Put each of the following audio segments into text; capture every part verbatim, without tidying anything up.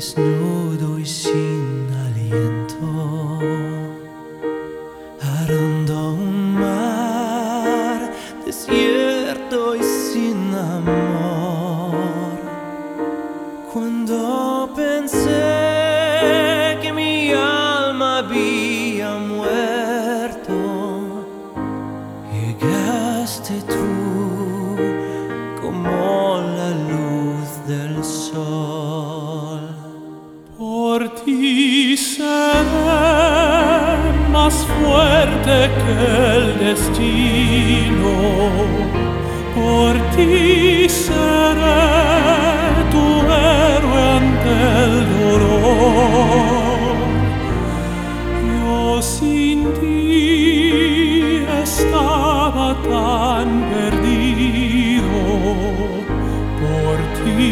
desnudo y sin aliento, arando un mar desierto y sin amor. Cuando pensé que mi alma había muerto, llegaste tú como la luz del sol. Por ti seré más fuerte que el destino, por ti seré tu héroe ante el dolor. Yo sin ti estaba tan perdido, por ti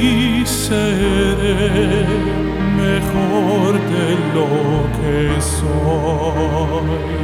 seré mejor de lo que soy.